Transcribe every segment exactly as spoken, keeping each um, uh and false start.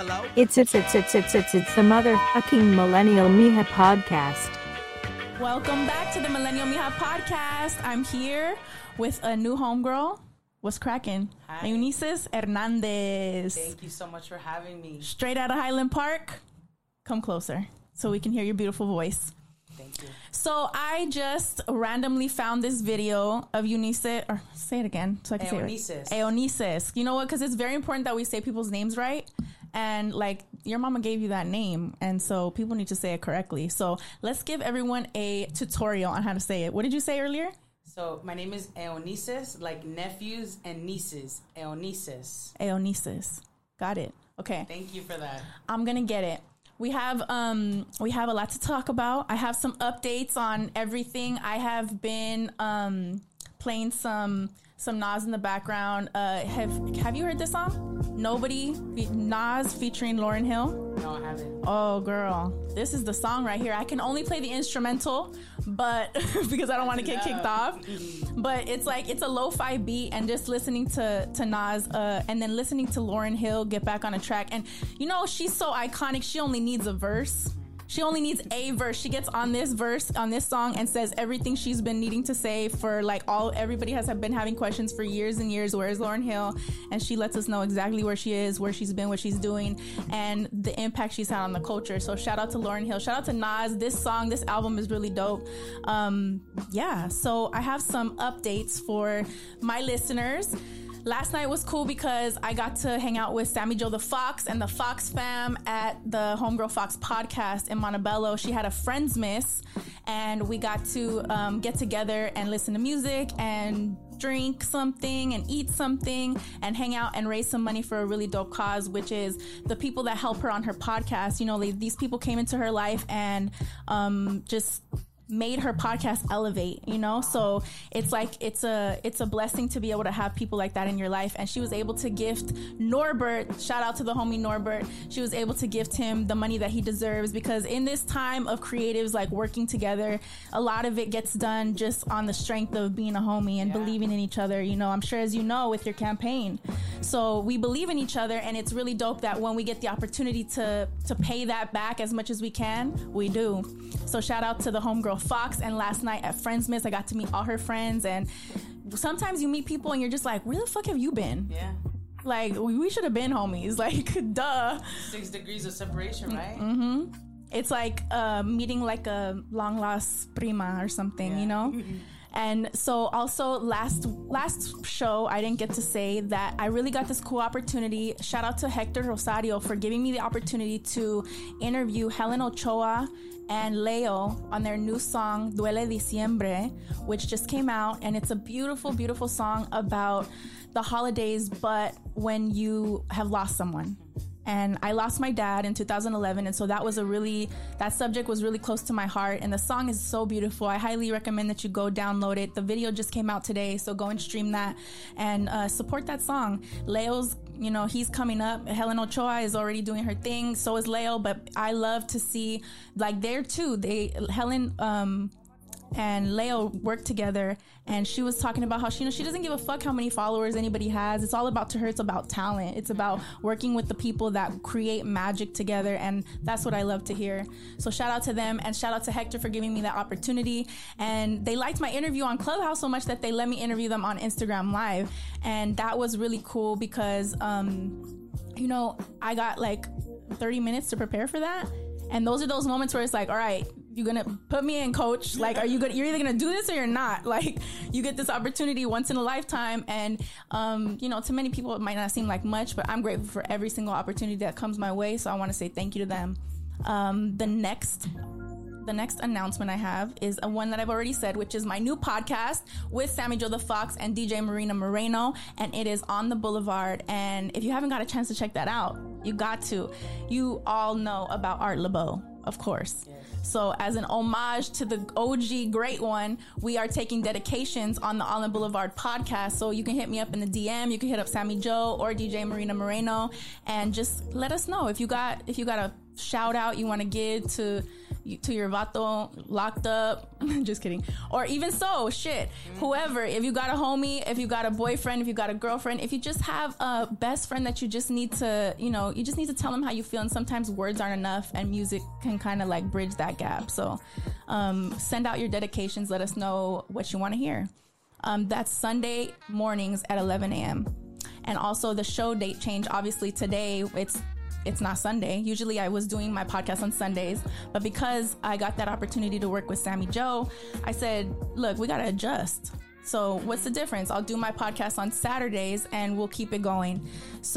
Hello? It's it's it's it's it's it's it's the motherfucking Millennial Mija podcast. Welcome back to the Millennial Mija podcast. I'm here with a new homegirl. What's cracking? Hi. Eunices Hernandez. Thank you so much for having me. Straight out of Highland Park. Come closer so we can hear your beautiful voice. Thank you. So I just randomly found this video of Eunices, or say it again so I can Eunices. say it. Eunices. You know what? Because it's very important that we say people's names right. And like your mama gave you that name. And so people need to say it correctly. So let's give everyone a tutorial on how to say it. What did you say earlier? So my name is Eunices, like nephews and nieces. Eunices. Eunices. Got it. Okay. Thank you for that. I'm going to get it. We have um we have a lot to talk about. I have some updates on everything. I have been um playing some some Nas in the background. Uh have have you heard this song? Nobody, Nas featuring Lauryn Hill. No, I haven't. Oh girl, this is the song right here. I can only play the instrumental, but because I don't want to get kicked off. But it's like it's a lo-fi beat, and just listening to to Nas, uh, and then listening to Lauryn Hill get back on a track. And you know she's so iconic. She only needs a verse. She only needs a verse. She gets on this verse, on this song, and says everything she's been needing to say for like all, everybody has been having questions for years and years. Where's Lauryn Hill? And she lets us know exactly where she is, where she's been, what she's doing, and the impact she's had on the culture. So shout out to Lauryn Hill. Shout out to Nas. This song, this album is really dope. Um, yeah, so I have some updates for my listeners. Last night was cool because I got to hang out with Sammy Joe the Fox and the Fox fam at the Homegirl Fox podcast in Montebello. She had a Friends Miss, and we got to um, get together and listen to music and drink something and eat something and hang out and raise some money for a really dope cause, which is the people that help her on her podcast. You know, they, these people came into her life and um, just made her podcast elevate, you know? So it's like, it's a, it's a blessing to be able to have people like that in your life. And she was able to gift Norbert, shout out to the homie Norbert. She was able to gift him the money that he deserves, because in this time of creatives, like working together, a lot of it gets done just on the strength of being a homie and yeah. believing in each other. You know, I'm sure as you know, with your campaign. So we believe in each other, and it's really dope that when we get the opportunity to, to pay that back as much as we can, we do. So shout out to the homegirl Fox. And last night at Friends Miss, I got to meet all her friends. And sometimes you meet people and you're just like, where the fuck have you been? Yeah. Like, we, we should have been homies. Like, duh. Six degrees of separation, right? Mm-hmm. It's like uh, meeting like a long lost prima or something, yeah. you know? And so also last last show, I didn't get to say that I really got this cool opportunity. Shout out to Hector Rosario for giving me the opportunity to interview Helen Ochoa and Leo on their new song Duele Diciembre, which just came out, and it's a beautiful, beautiful song about the holidays, but when you have lost someone. And I lost my dad in two thousand eleven, and so that was a really, that subject was really close to my heart, and the song is so beautiful. I highly recommend that you go download it. The video just came out today, so go and stream that and uh, support that song. Leo's, you know, he's coming up. Helen Ochoa is already doing her thing, so is Leo, but I love to see, like, there too, they, Helen, um, and Leo work together, and she was talking about how she, you know, she doesn't give a fuck how many followers anybody has. It's all about, to her, it's about talent. It's about working with the people that create magic together, and that's what I love to hear. So shout out to them, and shout out to Hector for giving me that opportunity. And they liked my interview on Clubhouse so much that they let me interview them on Instagram Live, and that was really cool because, um, you know, I got like thirty minutes to prepare for that. And those are those moments where it's like, all right, you're going to put me in, coach. Like, are you going to, you're either going to do this or you're not. Like, you get this opportunity once in a lifetime. And, um, you know, to many people, it might not seem like much, but I'm grateful for every single opportunity that comes my way. So I want to say thank you to them. Um, the next The next announcement I have is a one that I've already said, which is my new podcast with Sammy Joe the Fox and D J Marina Moreno, and it is On the Boulevard. And if you haven't got a chance to check that out, you got to. You all know about Art LeBeau, of course. Yes. So as an homage to the O G great one, we are taking dedications on the On the Boulevard podcast. So you can hit me up in the D M. You can hit up Sammy Joe or D J Marina Moreno, and just let us know if you got if you got a shout out you want to give to you, to your vato locked up. Just kidding. Or even so, shit, whoever, if you got a homie, if you got a boyfriend, if you got a girlfriend, if you just have a best friend that you just need to, you know, you just need to tell them how you feel. And sometimes words aren't enough, and music can kind of like bridge that gap. So um, send out your dedications. Let us know what you want to hear. Um, that's Sunday mornings at eleven a.m. And also the show date change. Obviously today it's it's not Sunday. Usually I was doing my podcast on Sundays, but because I got that opportunity to work with Sammy Joe, I said, look, we got to adjust. So what's the difference? I'll do my podcast on Saturdays and we'll keep it going.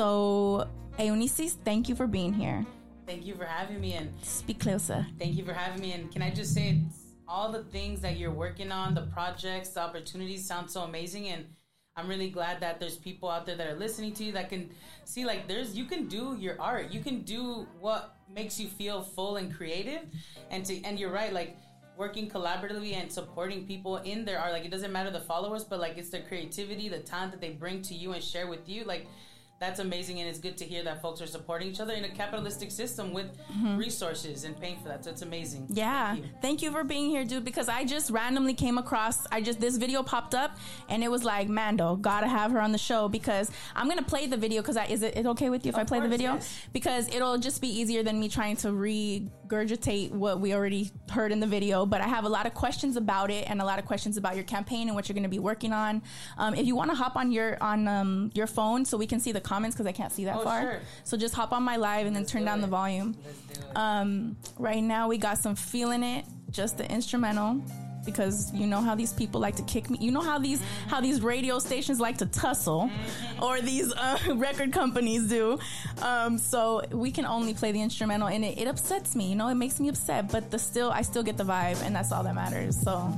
So Eunices, thank you for being here. Thank you for having me. And speak closer. Thank you for having me. And can I just say, it's all the things that you're working on, the projects, the opportunities sound so amazing. And I'm really glad that there's people out there that are listening to you that can see, like, there's, you can do your art. You can do what makes you feel full and creative. And to, and you're right, like, working collaboratively and supporting people in their art. Like, it doesn't matter the followers, but, like, it's their creativity, the talent that they bring to you and share with you. Like, that's amazing, and it's good to hear that folks are supporting each other in a capitalistic system with mm-hmm. resources and paying for that. So it's amazing. Yeah. Thank you. Thank you for being here, dude, because I just randomly came across, I just, this video popped up, and it was like, Mando, gotta have her on the show, because I'm going to play the video, because I, is it, it okay with you if of I play course, the video? Yes. Because it'll just be easier than me trying to regurgitate what we already heard in the video, but I have a lot of questions about it, and a lot of questions about your campaign and what you're going to be working on. Um, if you want to hop on your, on um, your phone so we can see the comments, because I can't see that oh, far. Sure. So just hop on my live and then Let's turn down it. the volume. Let's do it. Um, right now we got some Feeling It, just the instrumental, because you know how these people like to kick me. You know how these mm-hmm. how these radio stations like to tussle, mm-hmm. or these uh, record companies do. Um, so we can only play the instrumental, and it, it upsets me. You know, it makes me upset, but the still I still get the vibe, and that's all that matters. So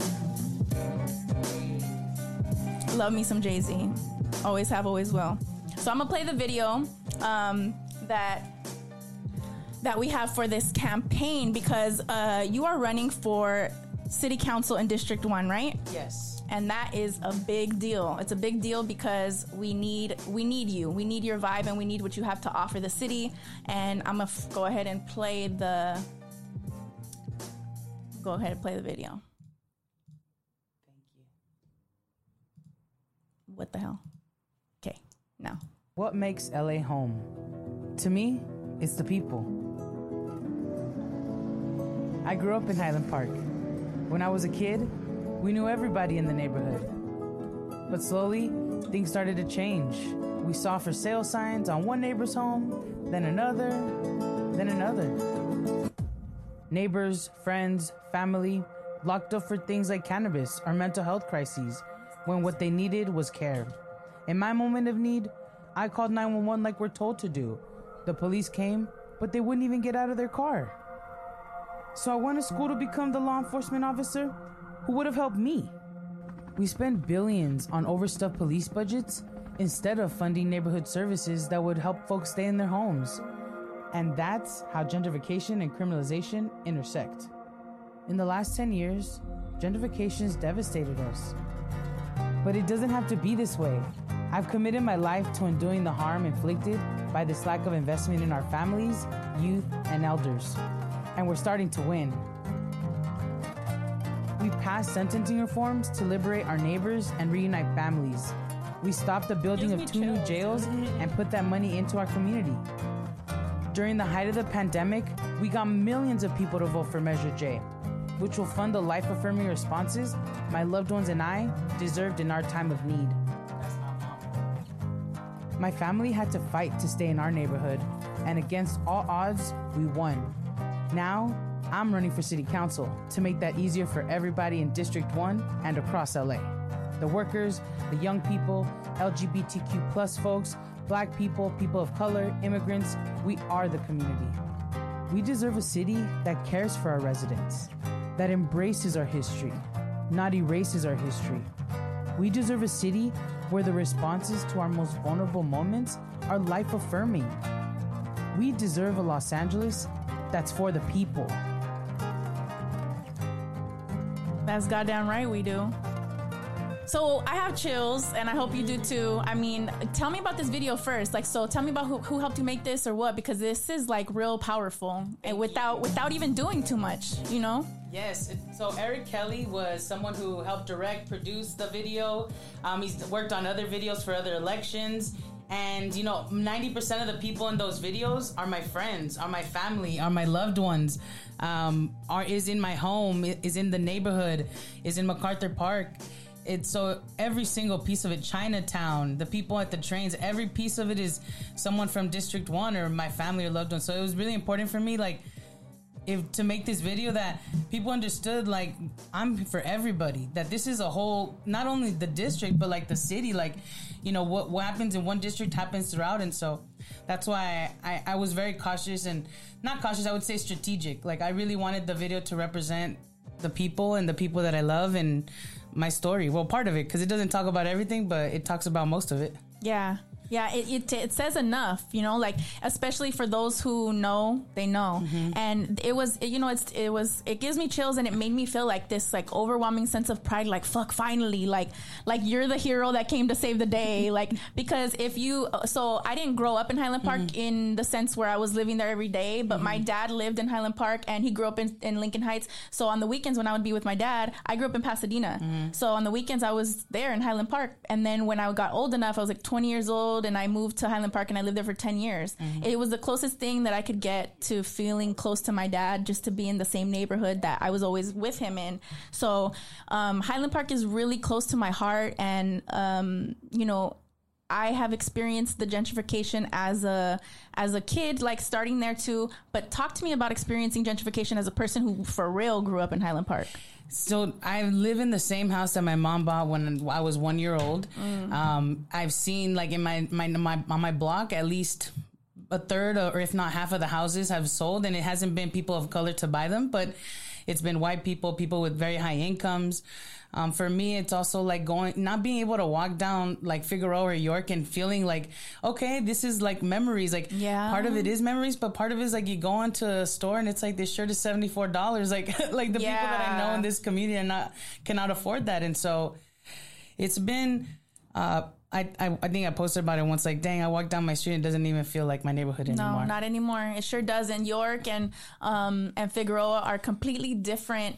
love me some Jay-Z. Always have, always will. So I'm gonna play the video um, that that we have for this campaign, because uh, you are running for City Council in District one, right? Yes. And that is a big deal. It's a big deal because we need we need you. We need your vibe, and we need what you have to offer the city. And I'm gonna f- go ahead and play the go ahead and play the video. Thank you. What the hell? Okay, now. What makes L A home? To me, it's the people. I grew up in Highland Park. When I was a kid, we knew everybody in the neighborhood. But slowly, things started to change. We saw for sale signs on one neighbor's home, then another, then another. Neighbors, friends, family, locked up for things like cannabis or mental health crises, when what they needed was care. In my moment of need, I called nine one one like we're told to do. The police came, but they wouldn't even get out of their car. So I went to school to become the law enforcement officer who would have helped me. We spend billions on overstuffed police budgets instead of funding neighborhood services that would help folks stay in their homes. And that's how gentrification and criminalization intersect. In the last ten years, gentrification has devastated us. But it doesn't have to be this way. I've committed my life to undoing the harm inflicted by this lack of investment in our families, youth, and elders. And we're starting to win. We passed sentencing reforms to liberate our neighbors and reunite families. We stopped the building of two new jails and put that money into our community. During the height of the pandemic, we got millions of people to vote for Measure J, which will fund the life-affirming responses my loved ones and I deserved in our time of need. My family had to fight to stay in our neighborhood, and against all odds, we won. Now, I'm running for City Council to make that easier for everybody in District one and across L A. The workers, the young people, L G B T Q plus folks, Black people, people of color, immigrants, we are the community. We deserve a city that cares for our residents, that embraces our history, not erases our history. We deserve a city where the responses to our most vulnerable moments are life-affirming. We deserve a Los Angeles that's for the people. That's goddamn right we do. So I have chills, and I hope you do too. I mean, tell me about this video first. Like, so tell me about who, who helped you make this or what, because this is like real powerful, and without without even doing too much, you know. Yes. So Eric Kelly was someone who helped direct, produce the video. Um, he's worked on other videos for other elections. And, you know, ninety percent of the people in those videos are my friends, are my family, are my loved ones, um, are is in my home, is in the neighborhood, is in MacArthur Park. It's so every single piece of it, Chinatown, the people at the trains, every piece of it is someone from District one or my family or loved ones. So it was really important for me, like, if to make this video that people understood, like, I'm for everybody, that this is a whole, not only the district, but like the city, like, you know, what, what happens in one district happens throughout. And so that's why I, I, I was very cautious, and not cautious, I would say strategic. Like, I really wanted the video to represent the people and the people that I love and my story. Well, part of it, because it doesn't talk about everything, but it talks about most of it. Yeah. Yeah, it, it it says enough, you know, like, especially for those who know, they know. Mm-hmm. And it was, it, you know, it's, it was, it gives me chills, and it made me feel like this, like, overwhelming sense of pride, like, fuck, finally, like, like you're the hero that came to save the day. Like, because if you, so I didn't grow up in Highland Park mm-hmm. in the sense where I was living there every day, but mm-hmm. my dad lived in Highland Park, and he grew up in, in Lincoln Heights. So on the weekends when I would be with my dad, I grew up in Pasadena. Mm-hmm. So on the weekends I was there in Highland Park. And then when I got old enough, I was like twenty years old, and I moved to Highland Park, and I lived there for ten years. Mm-hmm. It was the closest thing that I could get to feeling close to my dad, just to be in the same neighborhood that I was always with him in. So um, Highland Park is really close to my heart, and um, you know, I have experienced the gentrification as a as a kid, like starting there too. But talk to me about experiencing gentrification as a person who for real grew up in Highland Park. So I live in the same house that my mom bought when I was one year old. Mm. Um, I've seen, like, in my, my my on my block, at least a third or if not half of the houses have sold, and it hasn't been people of color to buy them, but it's been white people, people with very high incomes. Um, for me, it's also like going, not being able to walk down like Figueroa or York and feeling like, okay, this is like memories. Like, yeah. Part of it is memories, but part of it is like you go into a store and it's like, this shirt is seventy-four dollars. Like, like the yeah. people that I know in this community are not, cannot afford that. And so it's been, uh, I, I I think I posted about it once, like, dang, I walk down my street and it doesn't even feel like my neighborhood anymore. No, not anymore. It sure doesn't. York and um and Figueroa are completely different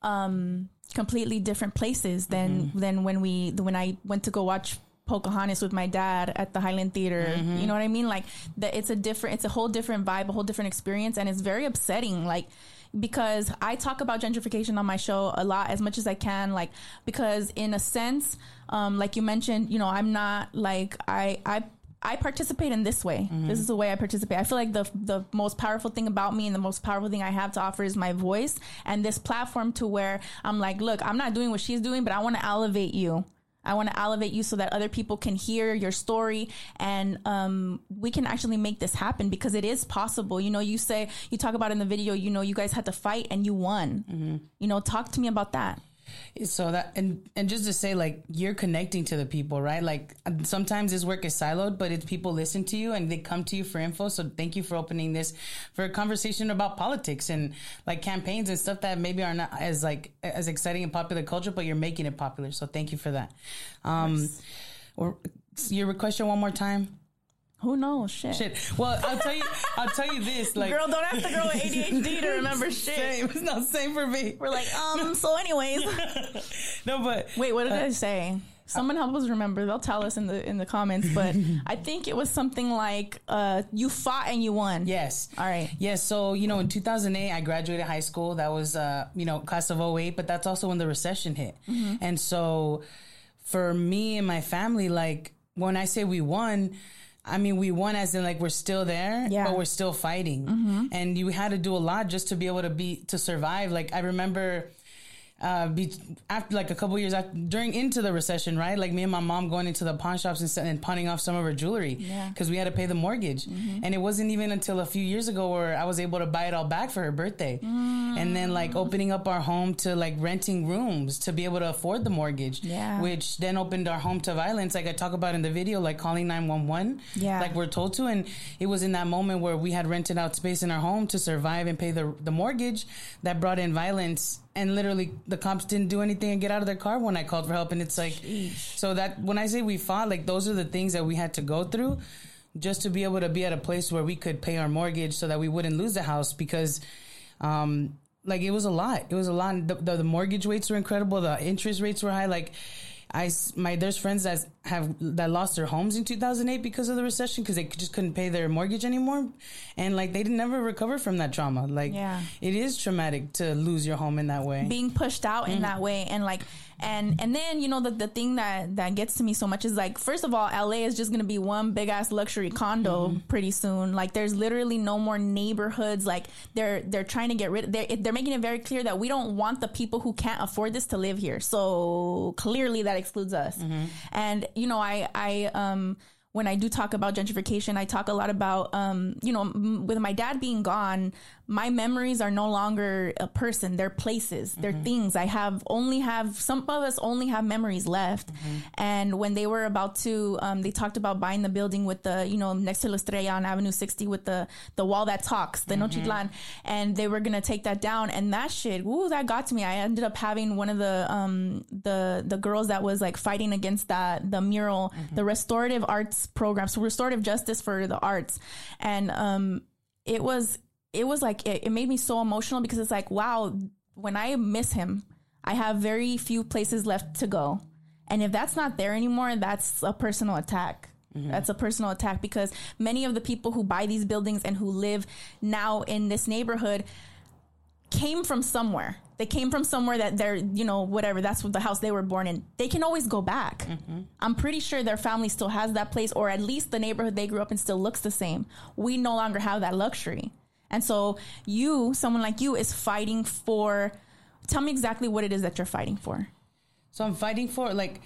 um completely different places than mm-hmm. than when we when I went to go watch Pocahontas with my dad at the Highland Theater. Mm-hmm. You know what I mean? Like, that it's a different it's a whole different vibe, a whole different experience, and it's very upsetting, like, because I talk about gentrification on my show a lot, as much as I can, like, because in a sense, um, like you mentioned, you know, I'm not like, I, I, I participate in this way. Mm-hmm. This is the way I participate. I feel like the the most powerful thing about me and the most powerful thing I have to offer is my voice and this platform, to where I'm like, look, I'm not doing what she's doing, but I want to elevate you. I want to elevate you so that other people can hear your story, and um, we can actually make this happen, because it is possible. You know, you say, you talk about in the video, you know, you guys had to fight and you won. Mm-hmm. You know, talk to me about that. So that, and and just to say, like, you're connecting to the people, right? Like, sometimes this work is siloed, but it's people listen to you and they come to you for info. So thank you for opening this for a conversation about politics and like campaigns and stuff that maybe are not as like as exciting in popular culture, but you're making it popular. So thank you for that. Um, nice. Or your question one more time. Who knows? Shit. Shit. Well, I'll tell you. I'll tell you this. Like, girl, don't have to girl with A D H D to remember shit. Same. It's not same for me. We're like, um. So, anyways. No, but wait. What did uh, I say? Someone help us remember. They'll tell us in the in the comments. But I think it was something like, uh, you fought and you won. Yes. All right. Yes. So, you know, in two thousand eight, I graduated high school. That was, uh, you know, class of oh eight. But that's also when the recession hit. Mm-hmm. And so, for me and my family, like, when I say we won, I mean, we won as in, like, we're still there, yeah. but we're still fighting. Mm-hmm. And you had to do a lot just to be able to be, to survive. Like, I remember, uh, be, after, like, a couple years after, during, into the recession, right? Like, me and my mom going into the pawn shops and, and pawning off some of her jewelry. Yeah. Because we had to pay the mortgage. Mm-hmm. And it wasn't even until a few years ago where I was able to buy it all back for her birthday. Mm. And then, like, opening up our home to, like, renting rooms to be able to afford the mortgage. Yeah. Which then opened our home to violence, like I talk about in the video, like calling nine one one. Yeah. Like we're told to. And it was in that moment where we had rented out space in our home to survive and pay the the mortgage that brought in violence. And literally, the cops didn't do anything and get out of their car when I called for help. And it's like, Sheesh. So that when I say we fought, like those are the things that we had to go through just to be able to be at a place where we could pay our mortgage so that we wouldn't lose the house, because um, like it was a lot. It was a lot. The, the, the mortgage rates were incredible. The interest rates were high. Like I, my, there's friends that have, that lost their homes in two thousand eight because of the recession, because they just couldn't pay their mortgage anymore. And like, they didn't never recover from that trauma. Like, yeah. It is traumatic to lose your home in that way. Being pushed out mm. in that way. And like, and, and then, you know, the, the thing that, that gets to me so much is like, first of all, L A is just going to be one big ass luxury condo mm-hmm. pretty soon. Like there's literally no more neighborhoods. Like they're, they're trying to get rid of, they're, they're making it very clear that we don't want the people who can't afford this to live here. So clearly that excludes us. Mm-hmm. And, you know, I, I, um, when I do talk about gentrification, I talk a lot about, um, you know, m- with my dad being gone, my memories are no longer a person. They're places. They're mm-hmm. things. I have only have, some of us only have memories left. Mm-hmm. And when they were about to, um, they talked about buying the building with the, you know, next to La Estrella on Avenue sixty with the, the wall that talks, the mm-hmm. Nochitlan. And they were going to take that down. And that shit, ooh, that got to me. I ended up having one of the, um, the, the girls that was like fighting against that, the mural, mm-hmm. the restorative arts program. So restorative justice for the arts. And, um, it was, it was like, it, it made me so emotional, because it's like, wow, when I miss him, I have very few places left to go. And if that's not there anymore, that's a personal attack. Mm-hmm. That's a personal attack, because many of the people who buy these buildings and who live now in this neighborhood came from somewhere. They came from somewhere that they're, you know, whatever, that's what the house they were born in. They can always go back. Mm-hmm. I'm pretty sure their family still has that place, or at least the neighborhood they grew up in still looks the same. We no longer have that luxury. And so you, someone like you, is fighting for, tell me exactly what it is that you're fighting for. So I'm fighting for, like,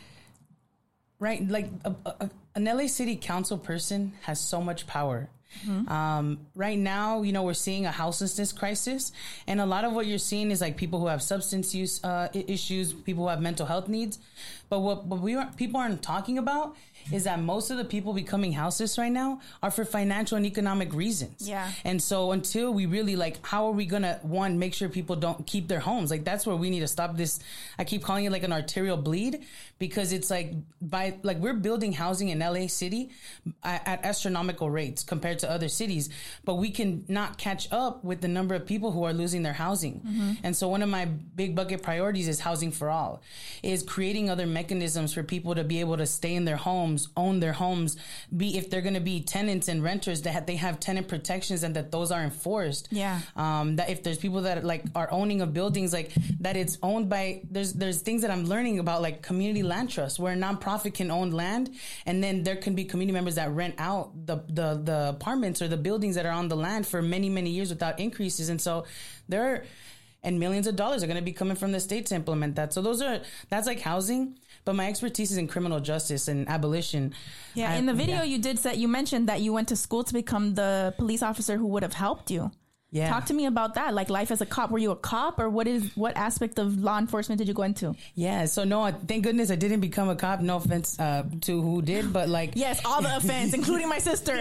right, like a, a, an L A City Council person has so much power. Mm-hmm. Um, right now, you know, we're seeing a houselessness crisis, and a lot of what you're seeing is like people who have substance use uh, issues, people who have mental health needs. But what, what we are, people aren't talking about is that most of the people becoming houseless right now are for financial and economic reasons. Yeah. And so until we really, like, how are we going to, one, make sure people don't keep their homes? Like, that's where we need to stop this. I keep calling it like an arterial bleed, because it's like, by, like, we're building housing in L A City at, at astronomical rates compared to other cities, but we can not catch up with the number of people who are losing their housing. Mm-hmm. And so one of my big bucket priorities is housing for all, is creating other mechanisms for people to be able to stay in their homes, own their homes, be, if they're going to be tenants and renters, that they have tenant protections and that those are enforced. Yeah. Um, that if there's people that like are owning of buildings, like that it's owned by, there's, there's things that I'm learning about, like community land trusts, where a nonprofit can own land, and then there can be community members that rent out the, the, the apartments or the buildings that are on the land for many, many years without increases. And so there are, and millions of dollars are going to be coming from the state to implement that. So those are, that's like housing. But my expertise is in criminal justice and abolition. Yeah, I, in the video yeah. you did say, you mentioned that you went to school to become the police officer who would have helped you. Yeah. Talk to me about that. Like life as a cop. Were you a cop, or what is what aspect of law enforcement did you go into? Yeah. So no, thank goodness I didn't become a cop. No offense uh, to who did, but like yes, all the offense, including my sister.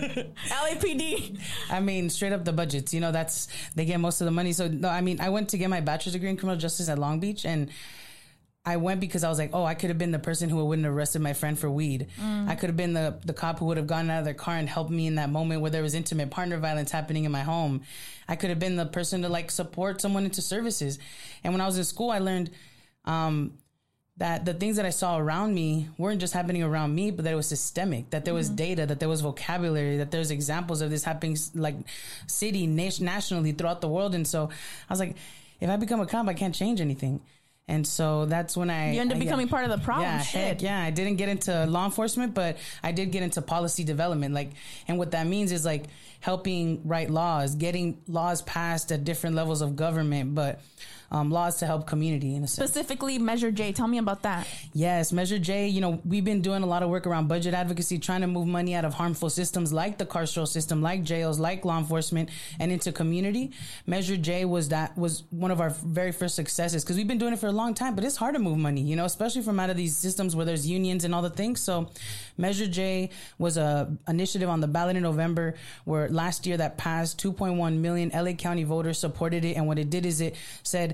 L A P D. I mean, straight up the budgets. You know, that's they get most of the money. So no, I mean, I went to get my bachelor's degree in criminal justice at Long Beach, and I went because I was like, oh, I could have been the person who wouldn't have arrested my friend for weed. Mm. I could have been the, the cop who would have gotten out of their car and helped me in that moment where there was intimate partner violence happening in my home. I could have been the person to like support someone into services. And when I was in school, I learned um, that the things that I saw around me weren't just happening around me, but that it was systemic, that there was mm-hmm. data, that there was vocabulary, that there's examples of this happening like city, nation, nationally throughout the world. And so I was like, if I become a cop, I can't change anything. And so that's when I... You end up I, becoming yeah, part of the problem. Yeah, Shit. Heck, yeah. I didn't get into law enforcement, but I did get into policy development. Like, and what that means is like helping write laws, getting laws passed at different levels of government, but um, laws to help community in a sense. Specifically, Measure J. Tell me about that. Yes, Measure J. You know, we've been doing a lot of work around budget advocacy, trying to move money out of harmful systems like the carceral system, like jails, like law enforcement, and into community. Measure J was that was one of our very first successes, because we've been doing it for a long time, but it's hard to move money, you know, especially from out of these systems where there's unions and all the things. So Measure J was a initiative on the ballot in November, where last year that passed two point one million L A County voters supported it. And what it did is it said,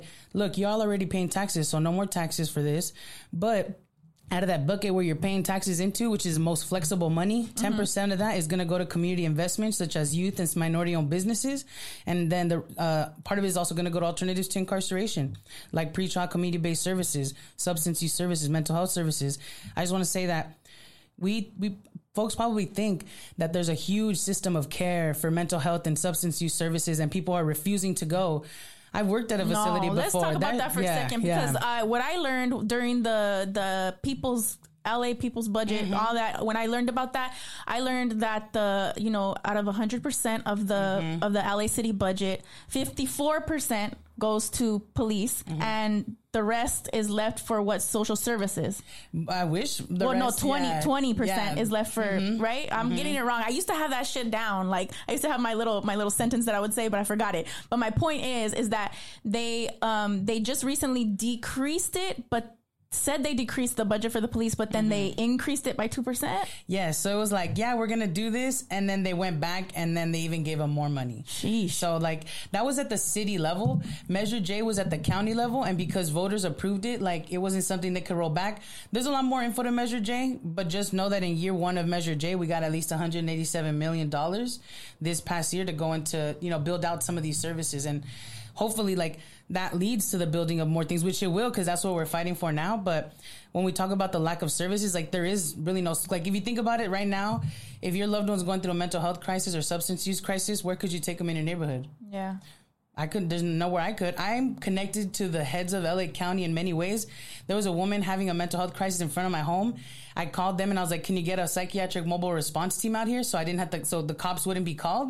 look, y'all already paying taxes, so no more taxes for this. But out of that bucket where you're paying taxes into, which is most flexible money, ten percent mm-hmm. of that is going to go to community investments such as youth and minority-owned businesses. And then the uh, part of it is also going to go to alternatives to incarceration, like pretrial community-based services, substance use services, mental health services. I just want to say that we we folks probably think that there's a huge system of care for mental health and substance use services, and people are refusing to go. I've worked at a facility no, before. Let's talk about that, that for yeah, a second, because yeah. uh, what I learned during the the people's L A People's Budget, mm-hmm. all that, when I learned about that, I learned that the, you know, out of one hundred percent of the mm-hmm. of the L A city budget, fifty-four percent goes to police, mm-hmm. and the rest is left for what, social services. I wish the well rest, no twenty yeah. twenty percent yeah. is left for mm-hmm. right I'm mm-hmm. getting it wrong. I used to have that shit down. Like I used to have my little my little sentence that I would say, but I forgot it. But my point is is that they um they just recently decreased it, but said they decreased the budget for the police, but then mm-hmm. they increased it by two percent. Yeah, so it was like, yeah, we're gonna do this, and then they went back, and then they even gave them more money. Sheesh. So like that was at the city level. Measure J was at the county level, and because voters approved it, like it wasn't something they could roll back. There's a lot more info to Measure J, but just know that in year one of Measure J, we got at least one hundred eighty-seven million dollars this past year to go into, you know, build out some of these services. And hopefully, like, that leads to the building of more things, which it will, because that's what we're fighting for now. But when we talk about the lack of services, like, there is really no, like, if you think about it right now, if your loved one's going through a mental health crisis or substance use crisis, where could you take them in your neighborhood? Yeah. I couldn't, there's nowhere I could. I'm connected to the heads of L A County in many ways. There was a woman having a mental health crisis in front of my home. I called them and I was like, can you get a psychiatric mobile response team out here? So I didn't have to, so the cops wouldn't be called.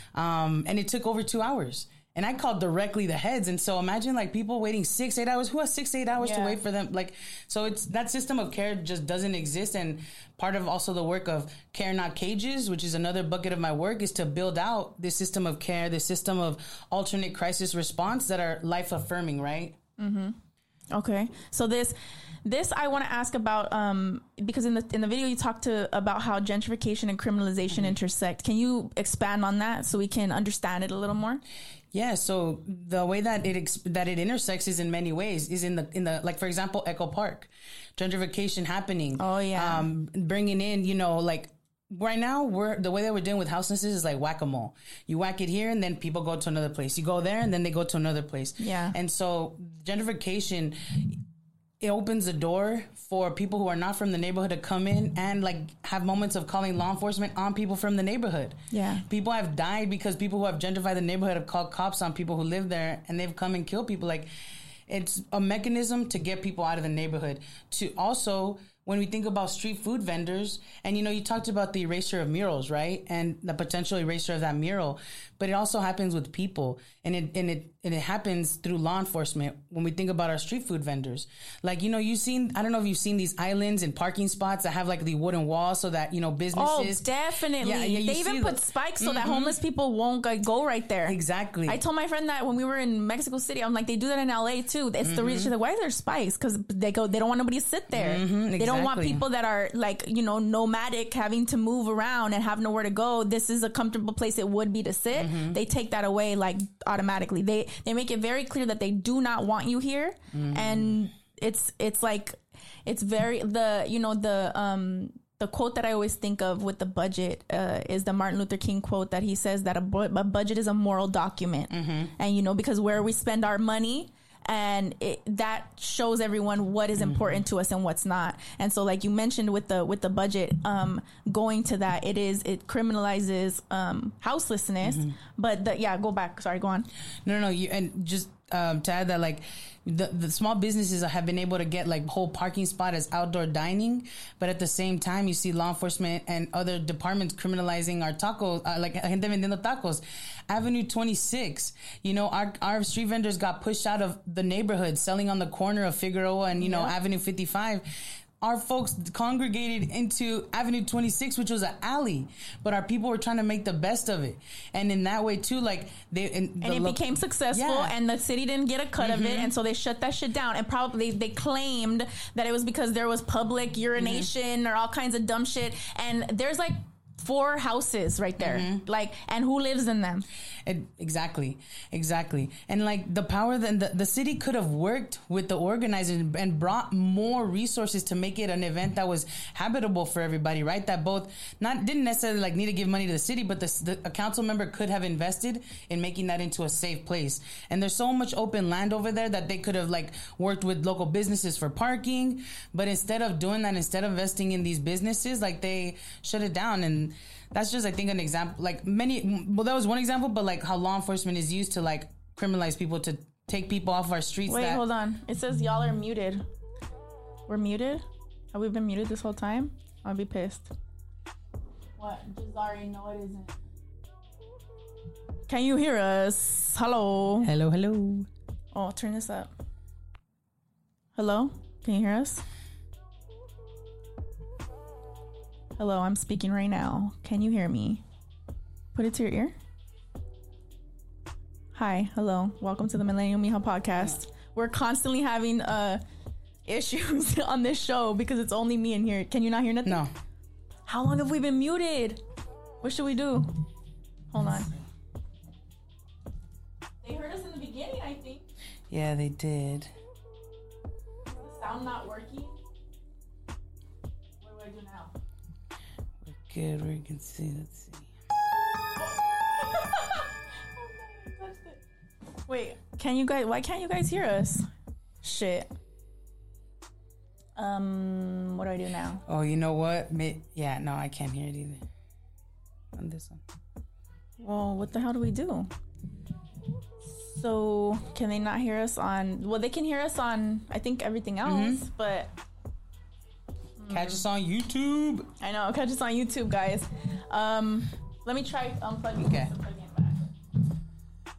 Um, and it took over two hours. And I called directly the heads. And so imagine like people waiting six, eight hours. Who has six, eight hours yeah. to wait for them? Like, so it's that system of care just doesn't exist. And part of also the work of Care Not Cages, which is another bucket of my work, is to build out this system of care, this system of alternate crisis response that are life affirming, right? Mm-hmm. Okay. So this, this I want to ask about, um, because in the in the video you talked to about how gentrification and criminalization mm-hmm. intersect. Can you expand on that so we can understand it a little more? Yeah, so the way that it ex- that it intersects is in many ways. Is in the in the like, for example, Echo Park, gentrification happening. Oh yeah, um, bringing in, you know, like right now we're the way that we're dealing with houselessness is like whack-a-mole. You whack it here, and then people go to another place. You go there, and then they go to another place. Yeah, and so gentrification, it opens the door for people who are not from the neighborhood to come in and like have moments of calling law enforcement on people from the neighborhood. Yeah. People have died because people who have gentrified the neighborhood have called cops on people who live there, and they've come and killed people. Like, it's a mechanism to get people out of the neighborhood. To also, when we think about street food vendors, and you know, you talked about the erasure of murals, right? And the potential erasure of that mural, but it also happens with people, and it and it and it happens through law enforcement. When we think about our street food vendors, like, you know, you've seen, I don't know if you've seen these islands and parking spots that have like the wooden walls so that, you know, businesses. Oh, definitely. Yeah, yeah, they even put the, spikes so mm-hmm. that homeless people won't like, go right there. Exactly. I told my friend that when we were in Mexico City, I'm like, they do that in L A too. It's mm-hmm. the reason. She's like, why are there spikes? Because they go, they don't want nobody to sit there. Mm-hmm, exactly. They don't want people that are like, you know, nomadic, having to move around and have nowhere to go. This is a comfortable place it would be to sit. Mm-hmm. They take that away like automatically. They they make it very clear that they do not want you here. Mm-hmm. And it's it's like it's very the you know the um the quote that I always think of with the budget uh, is the Martin Luther King quote that he says that a, bu- a budget is a moral document. Mm-hmm. And you know, because where we spend our money, and it, that shows everyone what is important mm-hmm. to us and what's not. And so, like you mentioned with the with the budget, um, going to that, it is it criminalizes um, houselessness. Mm-hmm. But the, yeah, go back. Sorry, go on. No, no, no. You, and just um, to add that, like, the, the small businesses have been able to get like whole parking spot as outdoor dining, but at the same time, you see law enforcement and other departments criminalizing our tacos, uh, like gente vendiendo tacos. Avenue twenty-six, you know, our our street vendors got pushed out of the neighborhood, selling on the corner of Figueroa and, you know, yeah. Avenue fifty-five. Our folks congregated into Avenue twenty-six, which was an alley, but our people were trying to make the best of it. And in that way too, like they and, and it lo- became successful, yeah. and the city didn't get a cut mm-hmm. of it, and so they shut that shit down. And probably they claimed that it was because there was public urination mm-hmm. or all kinds of dumb shit. And there's like four houses right there. Mm-hmm. Like, and who lives in them? It, exactly, exactly. And like the power that the, the city could have worked with the organizers and brought more resources to make it an event that was habitable for everybody, right? That both not didn't necessarily like need to give money to the city, but the, the a council member could have invested in making that into a safe place. And there's so much open land over there that they could have like worked with local businesses for parking, but instead of doing that, instead of investing in these businesses, like they shut it down. And that's just, I think, an example, like many, well, that was one example, but like how law enforcement is used to like criminalize people, to take people off our streets. Wait, that- hold on. It says y'all are muted. We're muted? Have we been muted this whole time? I'll be pissed. What? Jazari, no it isn't. Can you hear us? Hello? Hello, hello. Oh, turn this up. Hello? Can you hear us? Hello, I'm speaking right now. Can you hear me? Put it to your ear. Hi, hello. Welcome to the Millennial Mija podcast. We're constantly having uh issues on this show because it's only me in here. Can you not hear nothing? No. How long have we been muted? What should we do? Hold on. They heard us in the beginning, I think. Yeah, they did. Is the sound not working? What do I do now? Good, we can see. Let's see. Wait, can you guys? Why can't you guys hear us? Shit. Um, what do I do now? Oh, you know what? May- yeah, no, I can't hear it either. On this one. Well, what the hell do we do? So, can they not hear us on? Well, they can hear us on, I think, everything else, mm-hmm. but. Catch us on YouTube. I know. Catch us on YouTube, guys. Um, let me try unplugging okay. this and plugging it back.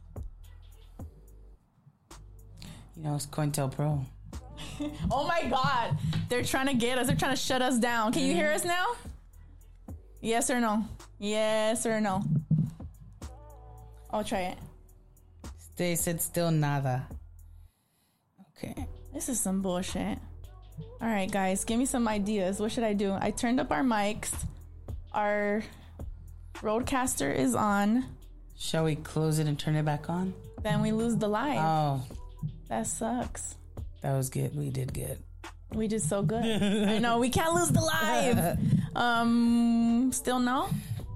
You know, it's COINTELPRO. Oh my God. They're trying to get us. They're trying to shut us down. Can mm. you hear us now? Yes or no? Yes or no? I'll try it. They said still nada. Okay. This is some bullshit. All right, guys, give me some ideas. What should I do? I turned up our mics. Our Rodecaster is on. Shall we close it and turn it back on? Then we lose the live. Oh. That sucks. That was good. We did good. We did so good. I know. We can't lose the live. Um, still no?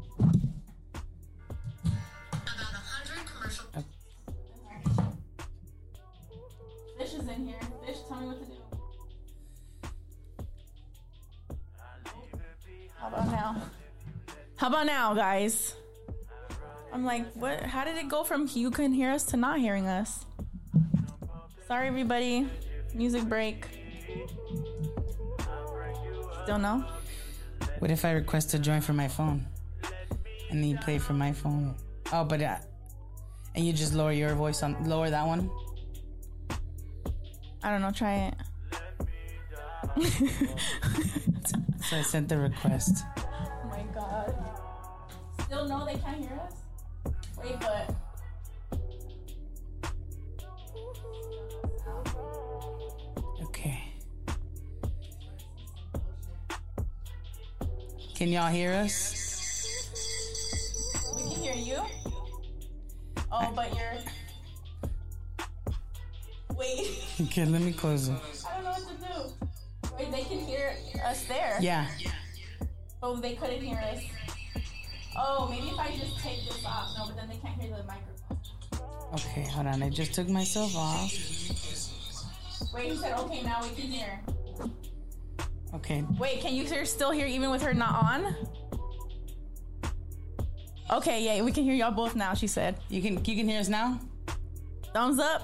Fish is in here. Fish, tell me what to do. How about now? How about now, guys? I'm like, what? How did it go from you can hear us to not hearing us? Sorry, everybody. Music break. Still no? What if I request to join from my phone? And then you play from my phone? Oh, but uh, and you just lower your voice on, lower that one? I don't know, try it. So I sent the request. Oh my God. Still no, they can't hear us? Wait, but... Okay. Can y'all hear us? We can hear you. Oh, I, but you're... Wait. Okay, let me close it. I don't know what to do. Wait, they can hear us there. Yeah. Oh, they couldn't hear us. Oh, maybe if I just take this off. No, but then they can't hear the microphone. Okay, hold on. I just took myself off. Wait, he said, okay, now we can hear. Okay. Wait, can you hear, still hear even with her not on? Okay, yeah, we can hear y'all both now, she said. You can you can hear us now? Thumbs up.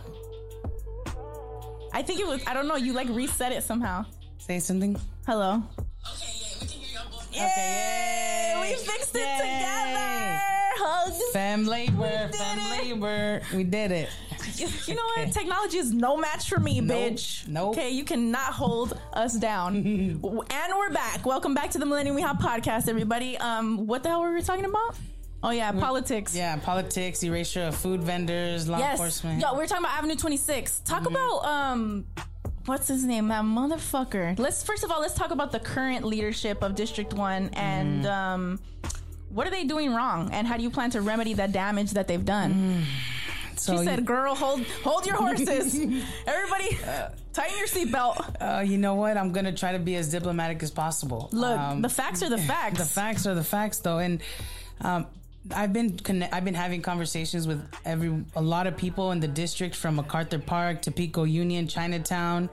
I think it was, I don't know, you like reset it somehow. Say something. Hello. Okay, yeah, we can hear y'all both. Yay! Okay, yay! We fixed it yay! Together! Hugs. Fam labor, fam it. labor. We did it. You know okay. what? Technology is no match for me, nope. bitch. Nope. Okay, you cannot hold us down. And we're back. Welcome back to the Millennium Mija podcast, everybody. Um, what the hell were we talking about? Oh yeah, we're, politics. Yeah, politics, erasure of food vendors, law yes. enforcement. Yo, we we're talking about Avenue twenty-six. Talk mm-hmm. about um, what's his name? That motherfucker. Let's first of all let's talk about the current leadership of District One and mm. um, what are they doing wrong, and how do you plan to remedy the damage that they've done? Mm. So she said, you, girl, hold hold your horses. Everybody, uh, tighten your seatbelt. Uh, you know what? I'm going to try to be as diplomatic as possible. Look, um, the facts are the facts. The facts are the facts, though. And um, I've been conne- I've been having conversations with every a lot of people in the district, from MacArthur Park to Pico Union, Chinatown.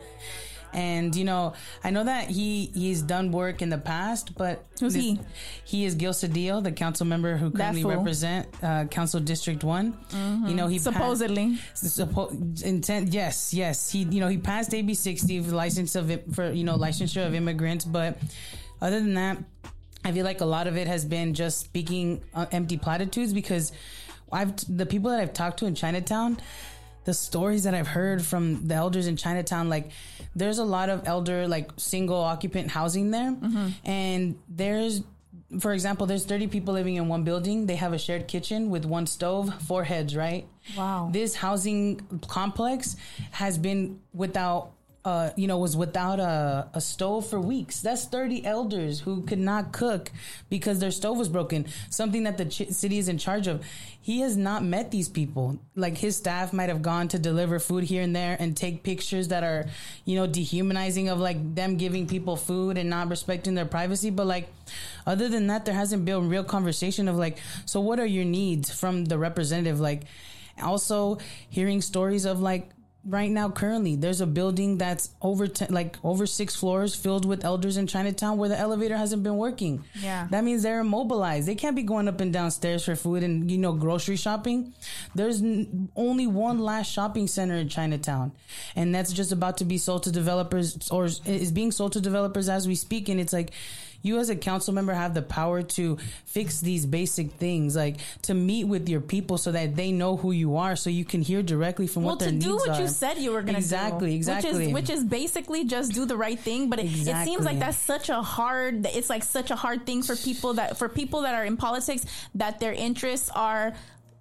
And, you know, I know that he he's done work in the past, but who's this, he? He is Gil Cedillo, the council member who currently represent uh, Council District One. Mm-hmm. You know, he supposedly passed, suppo- intent. Yes, yes. He, you know, he passed A B sixty for license of for you know licensure of immigrants, but other than that, I feel like a lot of it has been just speaking uh, empty platitudes, because I've the people that I've talked to in Chinatown, the stories that I've heard from the elders in Chinatown, like there's a lot of elder, like single occupant housing there. Mm-hmm. And there's, for example, there's thirty people living in one building. They have a shared kitchen with one stove, four heads, right? Wow. This housing complex has been without Uh, you know, was without a, a stove for weeks. That's thirty elders who could not cook because their stove was broken, something that the ch- city is in charge of. He has not met these people. Like, his staff might have gone to deliver food here and there and take pictures that are, you know, dehumanizing of, like, them giving people food and not respecting their privacy. But, like, other than that, there hasn't been a real conversation of, like, so what are your needs from the representative? Like, also hearing stories of, like, right now, currently, there's a building that's over ten, like over six floors filled with elders in Chinatown where the elevator hasn't been working. Yeah, that means they're immobilized. They can't be going up and down stairs for food and, you know, grocery shopping. There's n- only one last shopping center in Chinatown, and that's just about to be sold to developers, or is being sold to developers as we speak. And it's like, you as a council member have the power to fix these basic things, like to meet with your people so that they know who you are, so you can hear directly from well, what their needs are. Well, to do what you said you were going to exactly, do. Exactly, exactly. Which is, which is basically just do the right thing. But it, exactly. it seems like that's such a hard, it's like such a hard thing for people that, for people that are in politics, that their interests are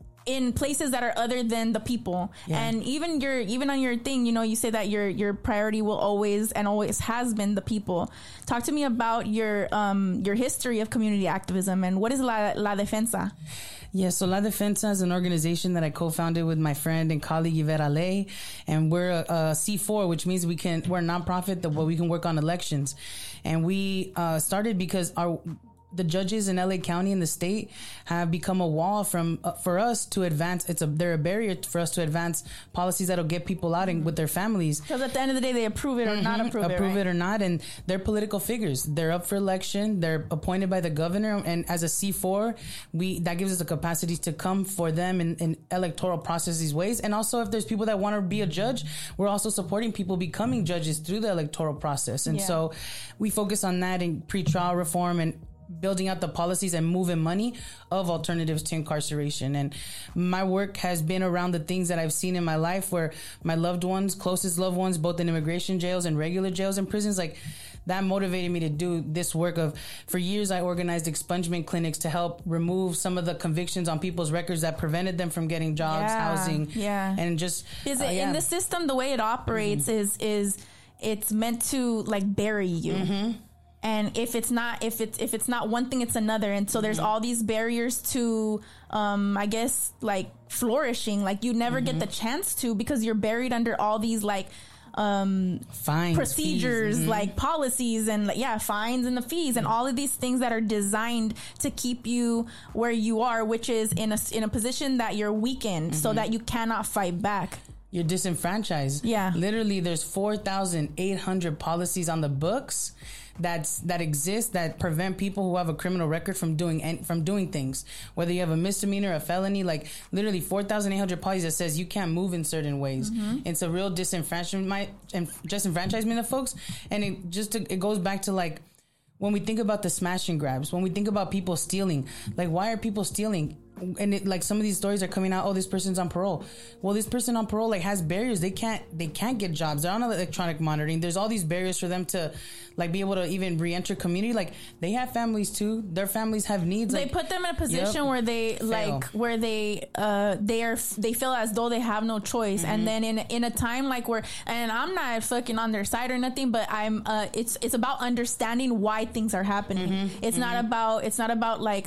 in places that are other than the people. Yeah. And even your even on your thing, you know, you say that your your priority will always and always has been the people. Talk to me about your um your history of community activism, and what is La, La Defensa? Yeah, so La Defensa is an organization that I co-founded with my friend and colleague Yvette Ale, and we're a, a C four, which means we can we're a nonprofit that where we can work on elections. And we uh, started because our the judges in L A County and the state have become a wall from uh, for us to advance. It's a they're a barrier for us to advance policies that'll get people out and with their families. Because at the end of the day, they approve it or mm-hmm. not approve, approve it, approve right? it or not, and they're political figures. They're up for election. They're appointed by the governor, and as a C four, we that gives us the capacity to come for them in, in electoral process these ways. And also, if there's people that want to be a judge, we're also supporting people becoming judges through the electoral process. And yeah. so, we focus on that in pretrial reform and building out the policies and moving money of alternatives to incarceration. And my work has been around the things that I've seen in my life where my loved ones, closest loved ones, both in immigration jails and regular jails and prisons, like that motivated me to do this work of, for years, I organized expungement clinics to help remove some of the convictions on people's records that prevented them from getting jobs, yeah, housing, yeah. and just... Is it, uh, yeah. in the system, the way it operates mm-hmm. is, is it's meant to like bury you. Mm-hmm. And if it's not, if it's, if it's not one thing, it's another. And so there's mm-hmm. all these barriers to, um, I guess, like flourishing. Like you never mm-hmm. get the chance to, because you're buried under all these like, um, fines, procedures, mm-hmm. like policies and like, yeah, fines and the fees and all of these things that are designed to keep you where you are, which is in a, in a position that you're weakened mm-hmm. so that you cannot fight back. You're disenfranchised. Yeah. Literally, there's four thousand eight hundred policies on the books that's that exist that prevent people who have a criminal record from doing from doing things. Whether you have a misdemeanor, a felony, like literally four thousand eight hundred policies that says you can't move in certain ways. Mm-hmm. It's a real disenfranchisement, disenfranchisement of folks, and it just it goes back to like when we think about the smash and grabs, when we think about people stealing, like why are people stealing? And it, like some of these stories are coming out, oh, this person's on parole. Well, this person on parole like has barriers. They can't they can't get jobs. They're on electronic monitoring. There's all these barriers for them to like be able to even re-enter community. Like they have families too. Their families have needs. They like, put them in a position yep, where they fail. like where they uh they are they feel as though they have no choice. Mm-hmm. And then in in a time like where, and I'm not fucking on their side or nothing, but I'm uh it's it's about understanding why things are happening. Mm-hmm. It's mm-hmm. not about it's not about like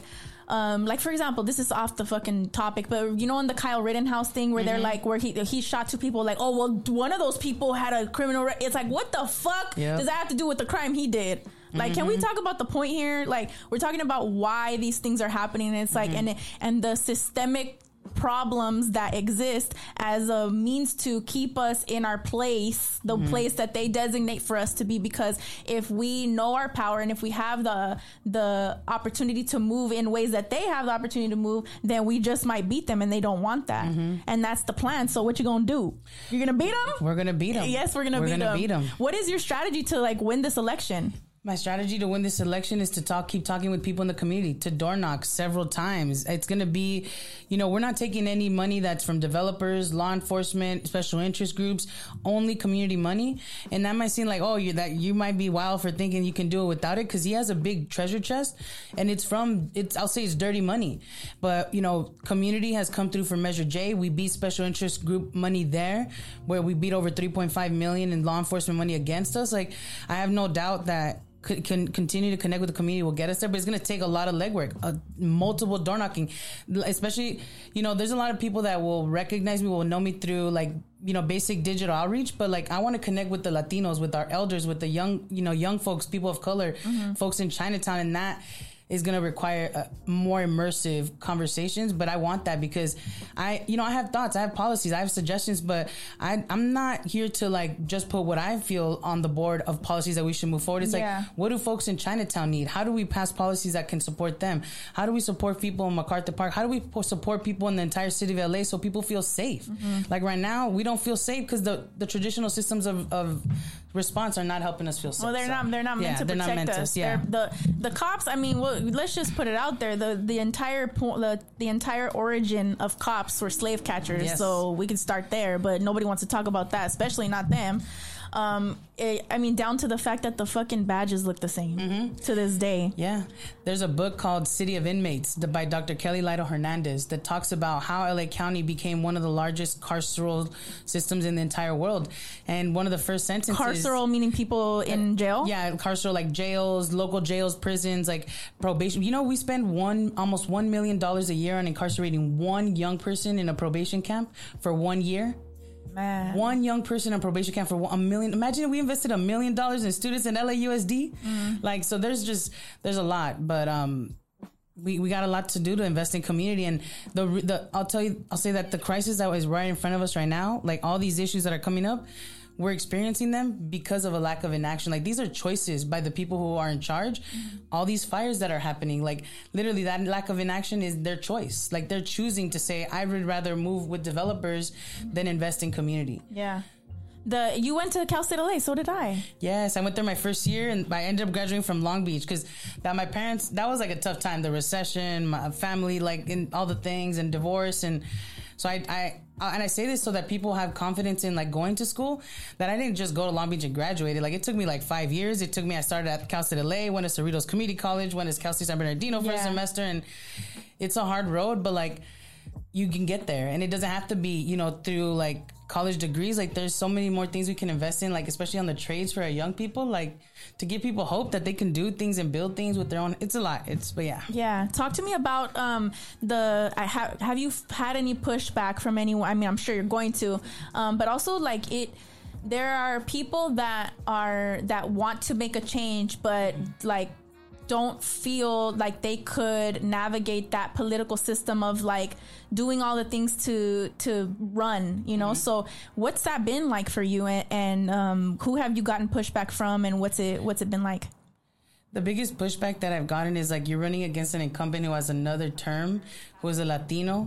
Um, like for example, this is off the fucking topic, but you know, in the Kyle Rittenhouse thing where mm-hmm. they're like, where he he shot two people, like, oh well, one of those people had a criminal. Re-. It's like, what the fuck yep. does that have to do with the crime he did? Like, mm-hmm. can we talk about the point here? Like, we're talking about why these things are happening, and it's like, mm-hmm. and and the systemic problems that exist as a means to keep us in our place, the mm-hmm. place that they designate for us to be. Because if we know our power and if we have the the opportunity to move in ways that they have the opportunity to move, then we just might beat them, and they don't want that. Mm-hmm. And that's the plan. So what you gonna do? You're gonna beat them? We're gonna beat them. Yes, we're gonna, we're beat, gonna them. beat them. What is your strategy to like win this election? My strategy to win this election is to talk, keep talking with people in the community, to door knock several times. It's going to be, you know, we're not taking any money that's from developers, law enforcement, special interest groups, only community money. And that might seem like, oh, you that you might be wild for thinking you can do it without it, because he has a big treasure chest, and it's from, it's I'll say it's dirty money. But, you know, community has come through for Measure J. We beat special interest group money there, where we beat over three point five million in law enforcement money against us. Like, I have no doubt that can continue to connect with the community will get us there, but it's going to take a lot of legwork, uh, multiple door knocking, especially, you know, there's a lot of people that will recognize me, will know me through like, you know, basic digital outreach, but like I want to connect with the Latinos, with our elders, with the young, you know, young folks, people of color, mm-hmm. folks in Chinatown, and that is going to require uh, more immersive conversations. But I want that because I, you know, I have thoughts, I have policies, I have suggestions, but I, I'm not here to like just put what I feel on the board of policies that we should move forward. It's yeah. like, what do folks in Chinatown need? How do we pass policies that can support them? How do we support people in MacArthur Park? How do we support people in the entire city of L A so people feel safe? Mm-hmm. Like right now, we don't feel safe because the, the traditional systems of, of response are not helping us feel safe. Well, they're so. not. They're not meant yeah, to they're protect not meant us. To, yeah. The the cops. I mean, well, let's just put it out there. The the entire po- the the entire origin of cops were slave catchers. Yes. So we can start there. But nobody wants to talk about that, especially not them. Um, it, I mean, down to the fact that the fucking badges look the same mm-hmm. to this day. Yeah. There's a book called City of Inmates by Doctor Kelly Lido Hernandez that talks about how L A County became one of the largest carceral systems in the entire world. And one of the first sentences... Carceral meaning people in jail? Yeah, carceral, like jails, local jails, prisons, like probation. You know, we spend one almost one million dollars a year on incarcerating one young person in a probation camp for one year. Man. One young person in probation camp for a million. Imagine if we invested a million dollars in students in L A U S D. Mm. Like, so there's just, there's a lot, but, um, we, we got a lot to do to invest in community. And the, the, I'll tell you, I'll say that the crisis that is right in front of us right now, like all these issues that are coming up, we're experiencing them because of a lack of inaction. Like, these are choices by the people who are in charge. Mm-hmm. All these fires that are happening, like literally that lack of inaction is their choice. Like, they're choosing to say, I would rather move with developers than invest in community. Yeah. The you went to Cal State L A, so did I. Yes, I went there my first year, and I ended up graduating from Long Beach because that my parents, that was like a tough time. The recession, my family, like, and all the things, and divorce, and so I, I, and I say this so that people have confidence in like going to school, that I didn't just go to Long Beach and graduate. Like, it took me like five years. It took me, I started at Cal State L A, went to Cerritos Community College, went to Cal State San Bernardino for yeah. a semester, and it's a hard road, but like, you can get there, and it doesn't have to be, you know, through like college degrees. Like, there's so many more things we can invest in, like especially on the trades for our young people, like to give people hope that they can do things and build things with their own. It's a lot. It's, but yeah. Yeah. Talk to me about um, the, I have, have you had any pushback from anyone? I mean, I'm sure you're going to, um, but also like it, there are people that are, that want to make a change, but like, don't feel like they could navigate that political system of like doing all the things to to run, you know. Mm-hmm. So what's that been like for you, and, and um, who have you gotten pushback from, and what's it what's it been like? The biggest pushback that I've gotten is like, you're running against an incumbent who has another term, who is a Latino,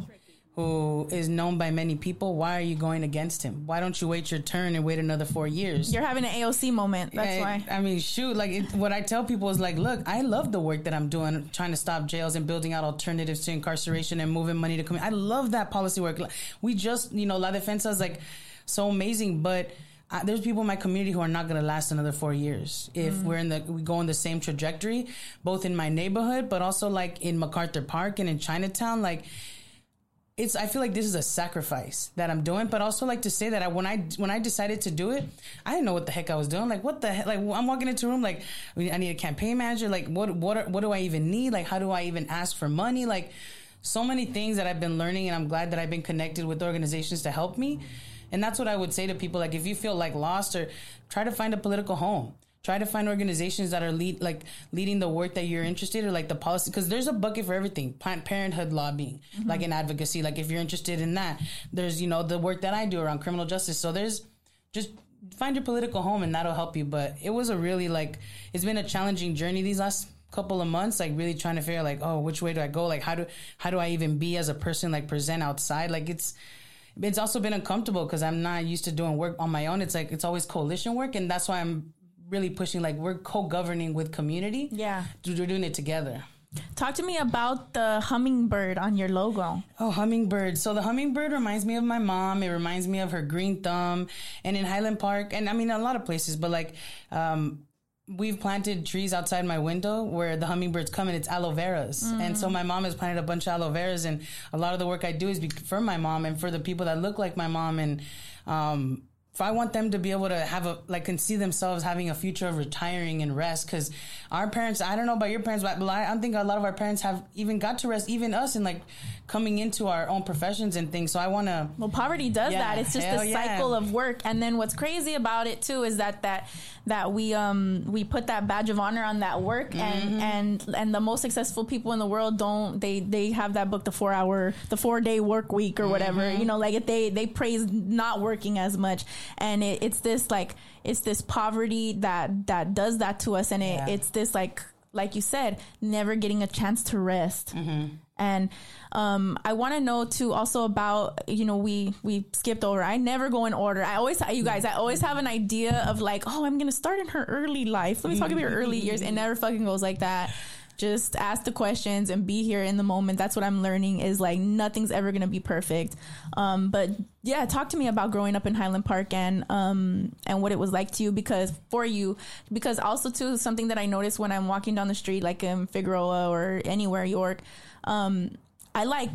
who is known by many people. Why are you going against him? Why don't you wait your turn and wait another four years? You're having an A O C moment. That's and, why. I mean, shoot, like it, what I tell people is like, look, I love the work that I'm doing, trying to stop jails and building out alternatives to incarceration and moving money to community. I love that policy work. We just, you know, La Defensa is like so amazing, but Uh, there's people in my community who are not going to last another four years if mm. we're in the we go in the same trajectory, both in my neighborhood, but also like in MacArthur Park and in Chinatown. Like, it's, I feel like this is a sacrifice that I'm doing, but also like to say that I, when I, when I decided to do it, I didn't know what the heck I was doing. Like, what the heck? Like, I'm walking into a room, like, I need a campaign manager. Like, what, what, are, what do I even need? Like, how do I even ask for money? Like, so many things that I've been learning, and I'm glad that I've been connected with organizations to help me. And that's what I would say to people. Like, if you feel like lost, or try to find a political home. Try to find organizations that are lead, like leading the work that you're interested in, or like the policy, because there's a bucket for everything. Planned Parenthood lobbying, mm-hmm. like in advocacy, like if you're interested in that. There's, you know, the work that I do around criminal justice. So there's just find your political home, and that'll help you. But it was a really like, it's been a challenging journey these last couple of months, like really trying to figure out like, oh, which way do I go? Like, how do, how do I even be as a person, like present outside? Like it's, it's also been uncomfortable because I'm not used to doing work on my own. It's like, it's always coalition work. And that's why I'm really pushing, like we're co-governing with community. Yeah. We're doing it together. Talk to me about the hummingbird on your logo. Oh, hummingbird. So the hummingbird reminds me of my mom. It reminds me of her green thumb. And in Highland Park, and I mean, a lot of places, but like, um, we've planted trees outside my window where the hummingbirds come, and it's aloe veras. Mm. And so my mom has planted a bunch of aloe veras, and a lot of the work I do is be- for my mom and for the people that look like my mom. And, um, if I want them to be able to have a, like, can see themselves having a future of retiring and rest, because our parents, I don't know about your parents, but I don't think a lot of our parents have even got to rest, even us, and like coming into our own professions and things. So I want to. Well, poverty does yeah, that. It's just a yeah. cycle of work. And then what's crazy about it too is that that that we um we put that badge of honor on that work, and mm-hmm. and and the most successful people in the world don't they they have that book, the four hour the four day work week or whatever. Mm-hmm. You know, like they they praise not working as much, and it, it's this like it's this poverty that that does that to us, and it, yeah. it's this like like you said, never getting a chance to rest. Mm-hmm. And um, I want to know too also about, you know, we we skipped over. I never go in order. I always, you guys, I always have an idea of like, oh, I'm going to start in her early life. Let me talk about your early years. It never fucking goes like that. Just ask the questions and be here in the moment. That's what I'm learning, is like nothing's ever going to be perfect. Um, but yeah, talk to me about growing up in Highland Park and um, and what it was like to you, because for you, because also too, something that I noticed when I'm walking down the street, like in Figueroa or anywhere, York, um, I like,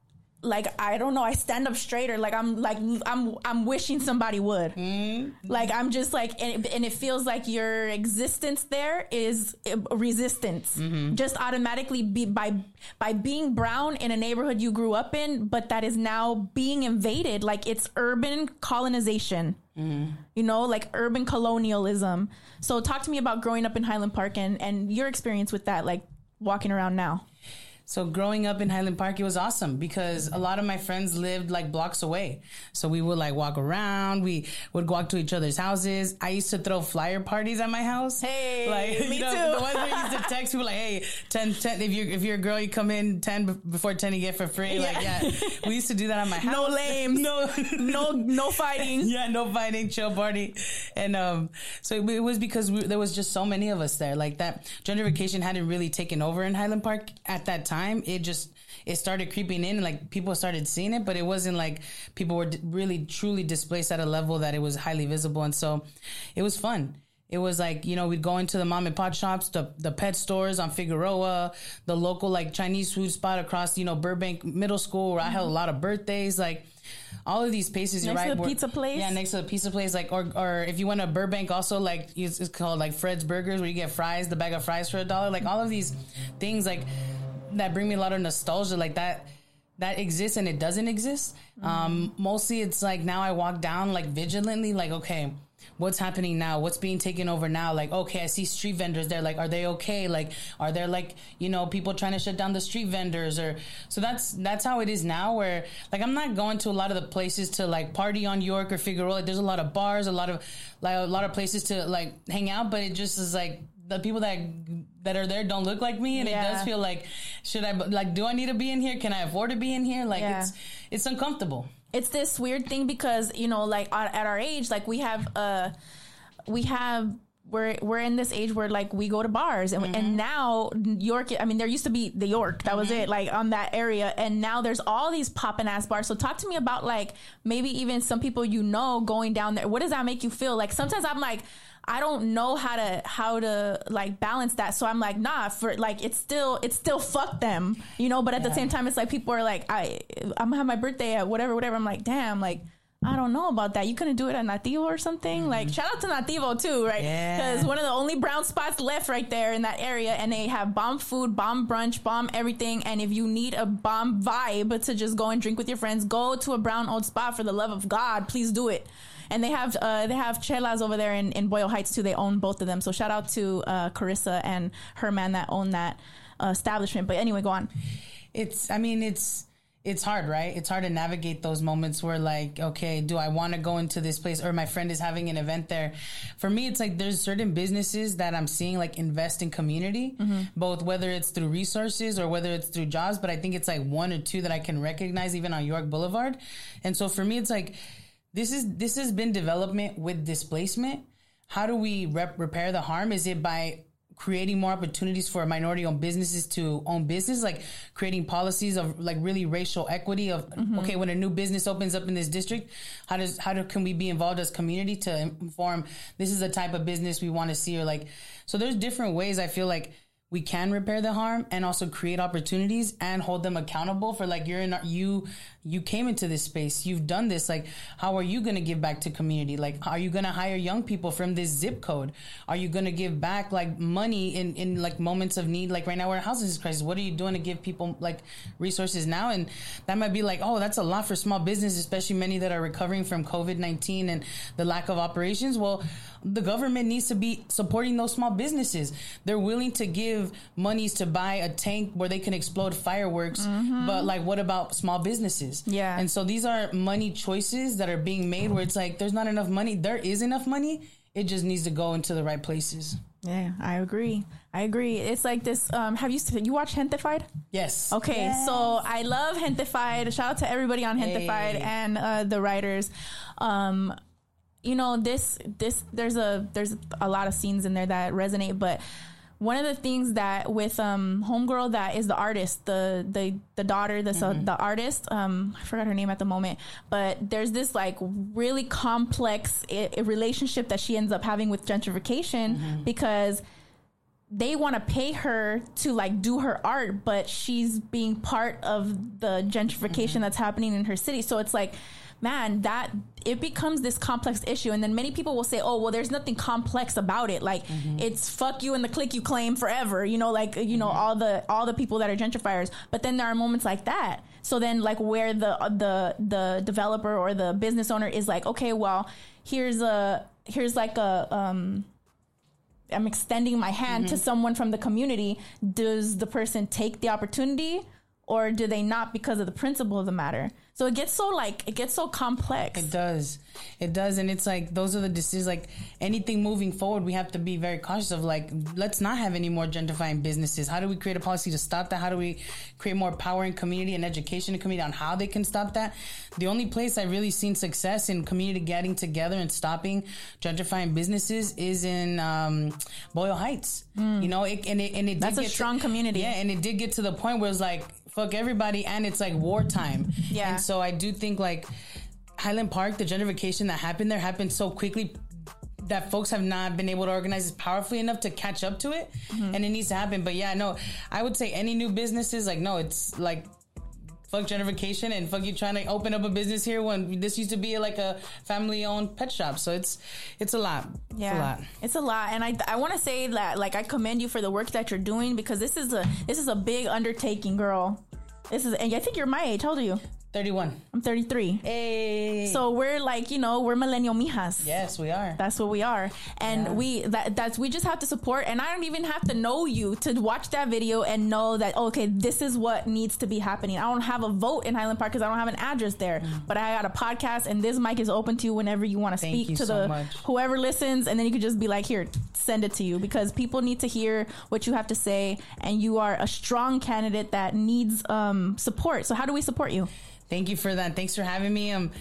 like, I don't know, I stand up straighter. Like I'm like, I'm, I'm wishing somebody would. Mm. Like, I'm just like, and it, and it feels like your existence there is resistance. Mm-hmm. Just automatically be by, by being brown in a neighborhood you grew up in, but that is now being invaded. Like it's urban colonization, mm. you know, like urban colonialism. So talk to me about growing up in Highland Park and, and your experience with that, like walking around now. So growing up in Highland Park, it was awesome because a lot of my friends lived like blocks away. So we would like walk around. We would walk to each other's houses. I used to throw flyer parties at my house. Hey, like, me you know, too. The ones where you used to text people like, hey, ten, ten, if you're, if you're a girl, you come in ten before ten, you get for free. Yeah. Like, yeah, we used to do that at my house. No lames. No, no, no fighting. Yeah, no fighting, chill party. And, um, so it, it was because we, there was just so many of us there. Like that gentrification hadn't really taken over in Highland Park at that time. It just, it started creeping in and like people started seeing it, but it wasn't like people were d- really truly displaced at a level that it was highly visible. And so it was fun. It was like, you know, we'd go into the mom and pop shops, the, the pet stores on Figueroa, the local like Chinese food spot across, you know, Burbank Middle School where mm-hmm. I held a lot of birthdays, like all of these places. Next right, to the where, pizza place. Yeah, next to the pizza place. Like, or, or if you went to Burbank also, like it's, it's called like Fred's Burgers where you get fries, the bag of fries for a dollar. Like all of these things like that bring me a lot of nostalgia, like that that exists and it doesn't exist. Mm-hmm. Um, mostly it's like now I walk down like vigilantly, like, okay, what's happening now? What's being taken over now? Like, okay, I see street vendors there. Like, are they okay? Like, are there like, you know, people trying to shut down the street vendors? Or so that's that's how it is now, where like I'm not going to a lot of the places to like party on York or Figueroa. Like, there's a lot of bars, a lot of like a lot of places to like hang out, but it just is like the people that that are there don't look like me, and yeah. it does feel like, should I like, do I need to be in here? Can I afford to be in here? Like yeah. it's it's uncomfortable. It's this weird thing because, you know, like at our age, like we have uh we have we're we're in this age where like we go to bars and, mm-hmm. and now York, I mean, there used to be the York, that mm-hmm. was it, like on that area, and now there's all these poppin' ass bars. So talk to me about like maybe even some people you know going down there. What does that make you feel? Like sometimes I'm like, I don't know how to how to like balance that, so I'm like, nah, for like it's still it's still fuck them, you know. But at yeah. the same time, it's like people are like, I I'm gonna have my birthday at whatever whatever. I'm like, damn, like I don't know about that. You couldn't do it at Nativo or something? Mm-hmm. Like, shout out to Nativo too, right? Because yeah. one of the only brown spots left right there in that area, and they have bomb food, bomb brunch, bomb everything. And if you need a bomb vibe to just go and drink with your friends, go to a brown old spot. For the love of God, please do it. And they have uh, they have chelas over there in, in Boyle Heights too. They own both of them. So shout out to uh, Carissa and her man that own that uh, establishment. But anyway, go on. It's, I mean, it's, it's hard, right? It's hard to navigate those moments where like, okay, do I want to go into this place, or my friend is having an event there? For me, it's like there's certain businesses that I'm seeing like invest in community, mm-hmm. both whether it's through resources or whether it's through jobs. But I think it's like one or two that I can recognize even on York Boulevard. And so for me, it's like, this is, this has been development with displacement. How do we rep- repair the harm? Is it by creating more opportunities for minority-owned businesses to own business, like creating policies of like really racial equity of, mm-hmm. okay, when a new business opens up in this district, how does, how do, can we be involved as community to inform this is the type of business we want to see? Or like, so there's different ways I feel like we can repair the harm and also create opportunities and hold them accountable for like, you're in, you, you came into this space, you've done this. Like, how are you going to give back to community? Like, are you going to hire young people from this zip code? Are you going to give back like money in, in like moments of need? Like right now we're in a housing crisis. What are you doing to give people like resources now? And that might be like, oh, that's a lot for small business, especially many that are recovering from covid nineteen and the lack of operations. Well, the government needs to be supporting those small businesses. They're willing to give monies to buy a tank where they can explode fireworks. Mm-hmm. But like, what about small businesses? Yeah. And so these are money choices that are being made where it's like, there's not enough money. There is enough money. It just needs to go into the right places. Yeah, I agree. I agree. It's like this. Um, have you you watched Gentefied? Yes. Okay, yes. So I love Gentefied. Shout out to everybody on Gentefied hey. and uh, the writers. Um, you know, this this there's a there's a lot of scenes in there that resonate, but one of the things that with um homegirl that is the artist, the the the daughter that's mm-hmm. a, the artist, um I forgot her name at the moment, but there's this like really complex I- I relationship that she ends up having with gentrification, mm-hmm. because they want to pay her to like do her art, but she's being part of the gentrification mm-hmm. that's happening in her city. So it's like, man, that it becomes this complex issue. And then many people will say, oh, well, there's nothing complex about it. Like mm-hmm. it's fuck you and the clique you claim forever, you know, like, you know, mm-hmm. all the, all the people that are gentrifiers. But then there are moments like that. So then like where the, the, the developer or the business owner is like, okay, well, here's a, here's like a, um, I'm extending my hand mm-hmm. to someone from the community. Does the person take the opportunity, or do they not because of the principle of the matter? So it gets so like, it gets so complex. It does. It does. And it's like, those are the decisions, like anything moving forward, we have to be very cautious of like, let's not have any more gentrifying businesses. How do we create a policy to stop that? How do we create more power in community and education in community on how they can stop that? The only place I've really seen success in community getting together and stopping gentrifying businesses is in um, Boyle Heights. Mm. You know, it, and it, and it that's did a get strong to, community. Yeah. And it did get to the point where it's like, fuck everybody, and it's like wartime. Yeah. And so I do think like Highland Park, the gentrification that happened there happened so quickly that folks have not been able to organize it powerfully enough to catch up to it. Mm-hmm. And it needs to happen. But yeah, no, I would say any new businesses, like, no, it's like, fuck gentrification and fuck you trying to open up a business here when this used to be like a family owned pet shop. So it's, it's a lot. Yeah, it's a lot. It's a lot. And I, I want to say that like, I commend you for the work that you're doing, because this is a, this is a big undertaking, girl. This is, and I think you're my age. How old are you? thirty-one. I'm thirty-three. Hey. So we're like, you know, we're millennial mijas. Yes, we are. That's what we are. And yeah. we, that, that's, we just have to support. And I don't even have to know you to watch that video and know that, okay, this is what needs to be happening. I don't have a vote in Highland Park because I don't have an address there, mm. but I got a podcast, and this mic is open to you whenever you want to speak to so the, much. whoever listens. And then you could just be like, here, send it to you, because people need to hear what you have to say. And you are a strong candidate that needs um, support. So how do we support you? Thank you for that. Thanks for having me. Um,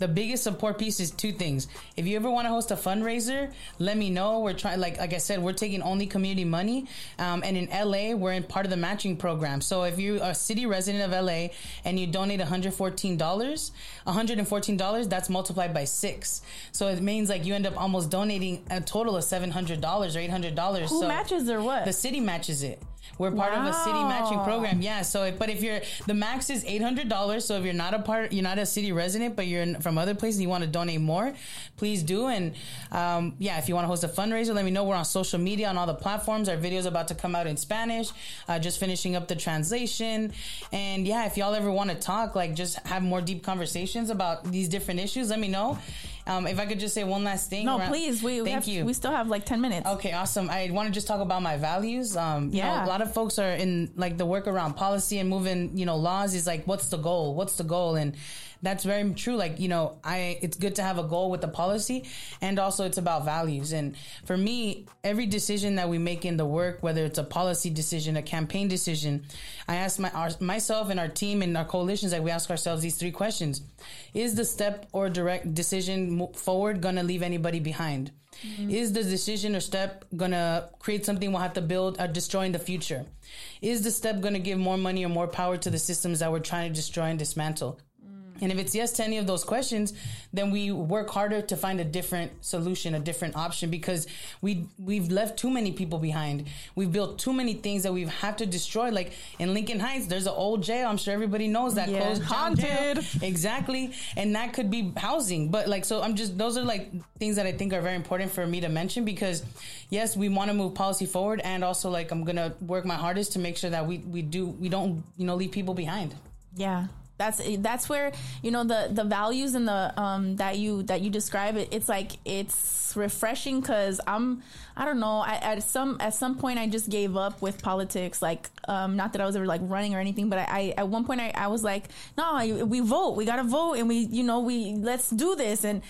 the biggest support piece is two things. If you ever want to host a fundraiser, let me know. We're trying, like like I said, we're taking only community money. Um, and in L A, we're in part of the matching program. So if you're a city resident of L A and you donate one hundred fourteen dollars, one hundred fourteen dollars, that's multiplied by six. So it means like you end up almost donating a total of seven hundred dollars or eight hundred dollars. Who so matches or what? The city matches it. We're part wow. of a city matching program. Yeah. So, but if you're, the max is eight hundred dollars. So if you're not a part, you're not a city resident, but you're in, from other places, you want to donate more, please do. And, um, yeah, if you want to host a fundraiser, let me know. We're on social media on all the platforms. Our video's about to come out in Spanish, uh, just finishing up the translation. And yeah, if y'all ever want to talk, like just have more deep conversations about these different issues, let me know. Um, if I could just say one last thing. No, around, please. We, thank we have, you. We still have like ten minutes. Okay, awesome. I want to just talk about my values. Um, you yeah. know, a lot of folks are in like the work around policy and moving, you know, laws is like, what's the goal? What's the goal? And that's very true. Like, you know, I, it's good to have a goal with the policy, and also it's about values. And for me, every decision that we make in the work, whether it's a policy decision, a campaign decision, I ask my, our, myself and our team and our coalitions, like we ask ourselves these three questions. Is the step or direct decision forward going to leave anybody behind? Mm-hmm. Is the decision or step going to create something we'll have to build or destroy in the future? Is the step going to give more money or more power to the systems that we're trying to destroy and dismantle? And if it's yes to any of those questions, then we work harder to find a different solution, a different option, because we, we've left too many people behind. We've built too many things that we have to destroy. Like in Lincoln Heights, there's an old jail. I'm sure everybody knows that. Yeah. Closed Haunted. Jail. Exactly. And that could be housing. But like, so I'm just, those are like things that I think are very important for me to mention, because yes, we want to move policy forward. And also like, I'm going to work my hardest to make sure that we, we do, we don't, you know, leave people behind. Yeah. That's that's where, you know, the, the values and the um that you that you describe it. It's like it's refreshing, because I'm I don't know I, at some at some point I just gave up with politics. Like um not that I was ever like running or anything, but I, I at one point I, I was like, no, we vote, we gotta vote, and we you know we let's do this. And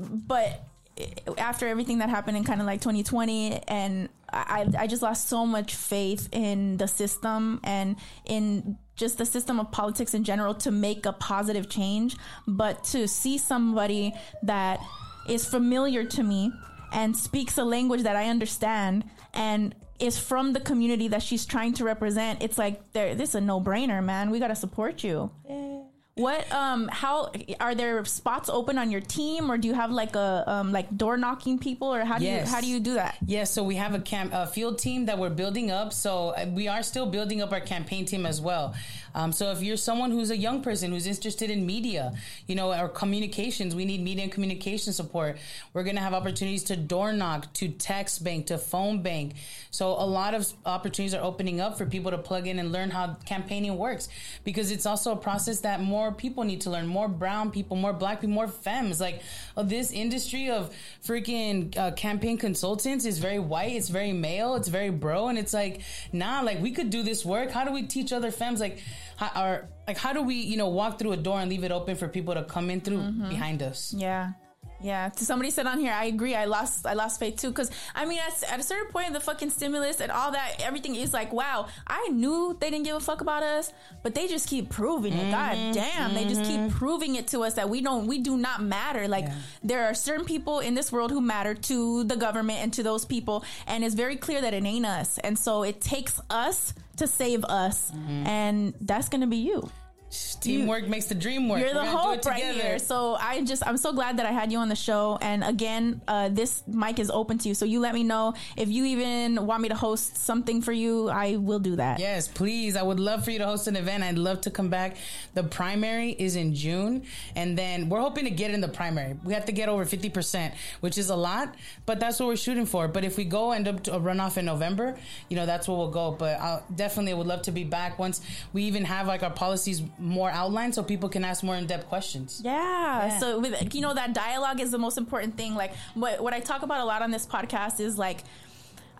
but after everything that happened in kind of like twenty twenty, and I I just lost so much faith in the system and in just the system of politics in general to make a positive change. But to see somebody that is familiar to me and speaks a language that I understand and is from the community that she's trying to represent, it's like, there, this is a no-brainer, man. We got to support you. Yeah. What, um, how, are there spots open on your team, or do you have like a, um, like door knocking people, or how do yes. you, how do you do that? Yes. Yeah, so we have a camp, a field team that we're building up. So we are still building up our campaign team as well. Um, so if you're someone who's a young person who's interested in media, you know, or communications, we need media and communication support. We're going to have opportunities to door knock, to text bank, to phone bank. So a lot of opportunities are opening up for people to plug in and learn how campaigning works, because it's also a process that more people need to learn, more brown people, more black people, more femmes. Like uh, this industry of freaking uh, campaign consultants is very white. It's very male. It's very bro. And it's like, nah, like we could do this work. How do we teach other femmes? Like, how, or, like, how do we, you know, walk through a door and leave it open for people to come in through mm-hmm. behind us? Yeah. Yeah, somebody said on here, I agree. I lost, I lost faith too, because I mean, at, at a certain point, the fucking stimulus and all that, everything is like, wow. I knew they didn't give a fuck about us, but they just keep proving it. Mm-hmm. God damn, mm-hmm. they just keep proving it to us that we don't, we do not matter. Like yeah. there are certain people in this world who matter to the government and to those people, and it's very clear that it ain't us. And so it takes us to save us, mm-hmm. and that's gonna be you. Teamwork you, makes the dream work. You're the hope right here. So I just, I'm so glad that I had you on the show. And again, uh, this mic is open to you. So you let me know if you even want me to host something for you. I will do that. Yes, please. I would love for you to host an event. I'd love to come back. The primary is in June. And then we're hoping to get in the primary. We have to get over fifty percent, which is a lot, but that's what we're shooting for. But if we go end up to a runoff in November, you know, that's where we'll go. But I definitely would love to be back once we even have like our policies more outlined, so people can ask more in-depth questions. Yeah. yeah. So with, you know, that dialogue is the most important thing. Like what what I talk about a lot on this podcast is like,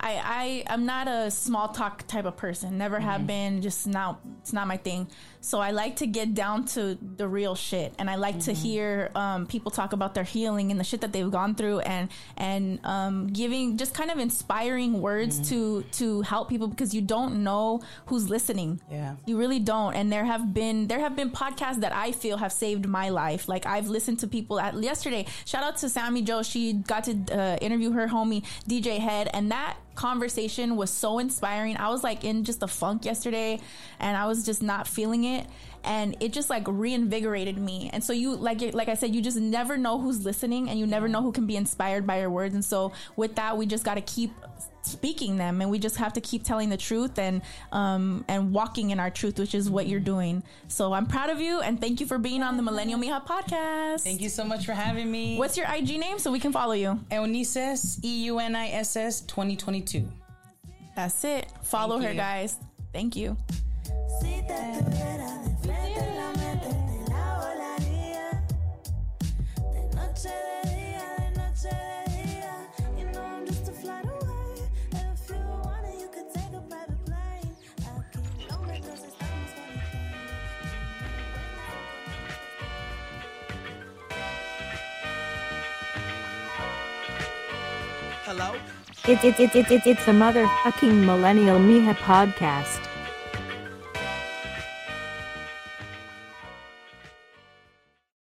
I, I, I'm not a small talk type of person. Never mm-hmm. have been. Just not. It's not my thing. So I like to get down to the real shit, and I like mm-hmm. to hear um, people talk about their healing and the shit that they've gone through, and and um, giving just kind of inspiring words mm-hmm. to to help people, because you don't know who's listening. Yeah, you really don't. And there have been there have been podcasts that I feel have saved my life. Like I've listened to people at yesterday. Shout out to Sammy Joe. She got to uh, interview her homie D J Head, and that conversation was so inspiring. I was like in just a funk yesterday, and I was just not feeling it, and it just like reinvigorated me. And so you like like I said, you just never know who's listening, and you never know who can be inspired by your words. And so with that, we just got to keep speaking them, and we just have to keep telling the truth, and um and walking in our truth, which is what you're doing. So I'm proud of you, and thank you for being on the Millennial Mija podcast. Thank you so much for having me. What's your I G name so we can follow you? Eunices, E U N I S S twenty twenty-two. That's it. Follow Thank her, you. guys. Thank you. Hello? It's it, it, it, it, it's the motherfucking Millennial Mija podcast.